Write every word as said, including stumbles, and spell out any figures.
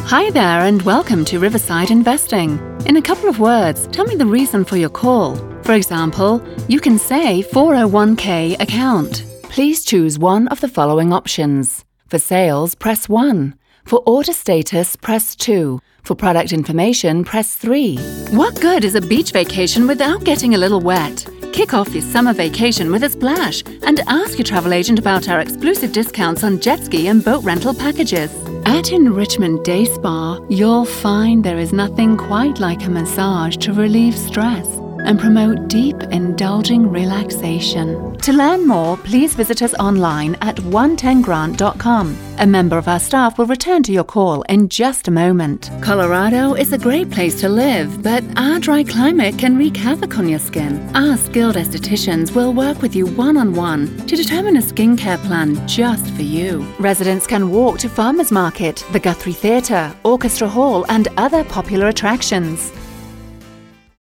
Hi there and welcome to Riverside Investing. In a couple of words, tell me the reason for your call. For example, you can say four oh one k account. Please choose one of the following options. For sales, press one. For order status, press two. For product information, press three. What good is a beach vacation without getting a little wet? Kick off your summer vacation with a splash and ask your travel agent about our exclusive discounts on jet ski and boat rental packages. At Enrichment Day Spa, you'll find there is nothing quite like a massage to relieve stress and promote deep, indulging relaxation. To learn more, please visit us online at one ten grant dot com. A member of our staff will return to your call in just a moment. Colorado is a great place to live, but our dry climate can wreak havoc on your skin. Our skilled estheticians will work with you one-on-one to determine a skincare plan just for you. Residents can walk to Farmers Market, the Guthrie Theatre, Orchestra Hall, and other popular attractions.